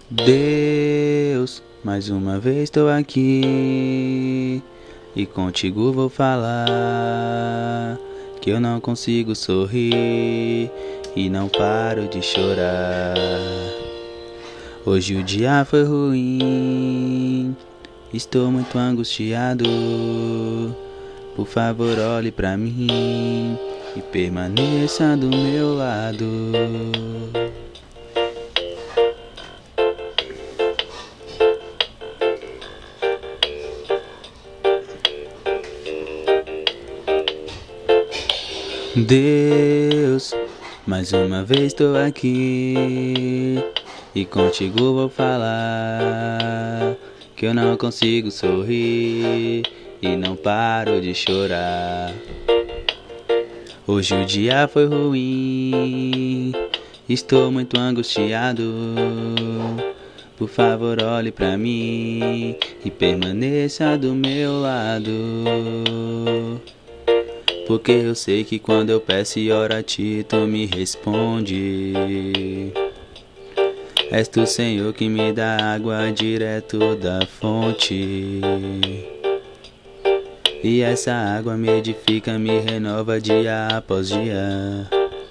Deus, mais uma vez estou aqui e contigo vou falar que eu não consigo sorrir e não paro de chorar. Hoje o dia foi ruim, estou muito angustiado. Por favor, olhe pra mim e permaneça do meu lado. Deus, mais uma vez estou aqui e contigo vou falar que eu não consigo sorrir e não paro de chorar. Hoje o dia foi ruim, estou muito angustiado. Por favor, olhe pra mim e permaneça do meu lado. Porque eu sei que quando eu peço e oro a ti, tu me responde. És tu, Senhor, que me dá água direto da fonte. E essa água me edifica, me renova dia após dia.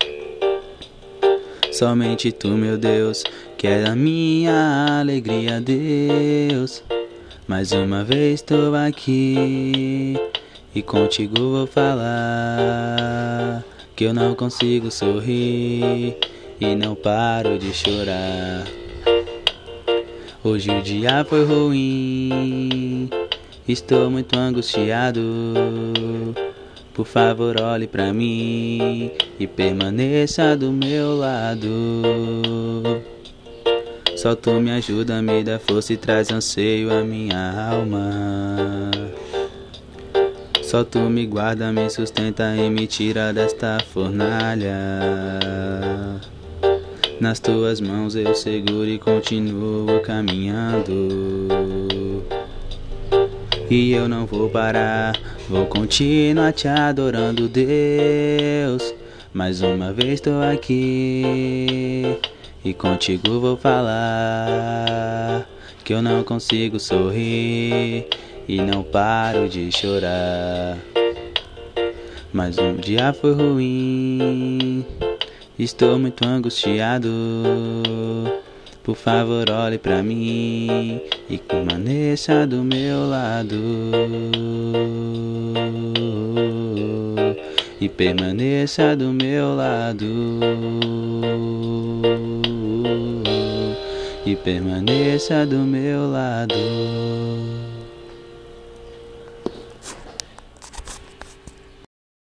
Somente tu, meu Deus, que é a minha alegria, Deus. Mais uma vez estou aqui e contigo vou falar que eu não consigo sorrir e não paro de chorar. Hoje o dia foi ruim, estou muito angustiado. Por favor, olhe pra mim e permaneça do meu lado. Só tu me ajuda, me dá força e traz anseio à minha alma. Só tu me guarda, me sustenta e me tira desta fornalha. Nas tuas mãos eu seguro e continuo caminhando. E eu não vou parar, vou continuar te adorando, Deus. Mais uma vez estou aqui e contigo vou falar que eu não consigo sorrir e não paro de chorar. Mas um dia foi ruim, estou muito angustiado. Por favor, olhe pra mim e permaneça do meu lado. E permaneça do meu lado. E permaneça do meu lado.